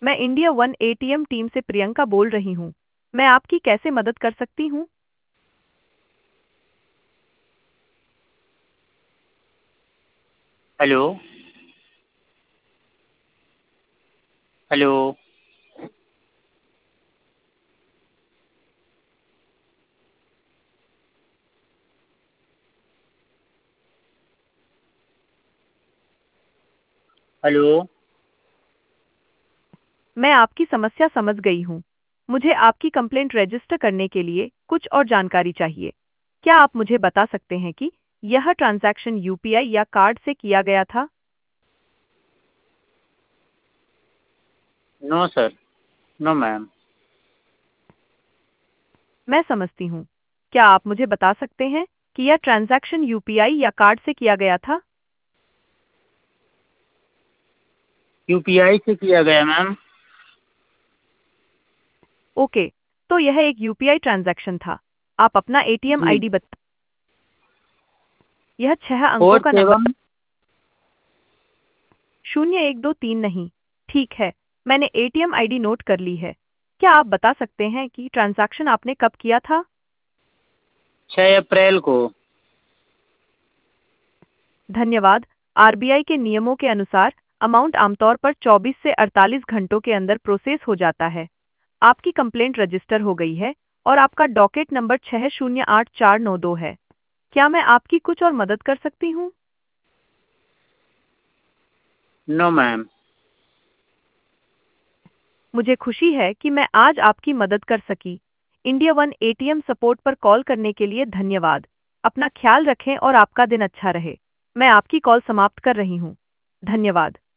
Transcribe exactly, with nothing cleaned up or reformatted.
मैं India One ATM team से प्रियंका बोल रही हूँ। मैं आपकी कैसे मदद कर सकती हूँ? हेलो। हेलो। हेलो। मैं आपकी समस्या समझ गई हूँ। मुझे आपकी कंप्लेंट रजिस्टर करने के लिए कुछ और जानकारी चाहिए। क्या आप मुझे बता सकते हैं कि यह ट्रांजैक्शन यूपीआई या कार्ड से किया गया था? No sir. No ma'am. मैं समझती हूँ। क्या आप मुझे बता सकते हैं कि यह ट्रांजैक्शन यूपीआई या कार्ड से किया गया था? यूपीआई से किया गया मैम। ओके, तो यह एक यूपीआई ट्रांजैक्शन था। आप अपना एटीएम जी। आईडी बता। यह छह अंकों फोर का नंबर सेवन शून्य एक दो तीन नहीं। ठीक है, मैंने एटीएम आईडी नोट कर ली है। क्या आप बता सकते हैं कि ट्रांजैक्शन आपने कब किया था? छः अप्रैल को। धन्यवाद। आरबीआई के नियमों के अनुसार अमाउंट आमतौर पर चौबीस से अड़तालीस घंटों के अंदर प्रोसेस हो जाता है। आपकी कंप्लेंट रजिस्टर हो गई है और आपका डॉकेट नंबर छह शून्य आठ चार नौ दो है। क्या मैं आपकी कुछ और मदद कर सकती हूँ? No ma'am. मुझे खुशी है कि मैं आज आपकी मदद कर सकी। इंडिया वन एटीएम सपोर्ट पर कॉल करने के लिए धन्यवाद। अपना ख्याल रखें और आपका दिन अच्छा रहे। मैं आपकी कॉल समाप्त कर रही हूँ। धन्यवाद।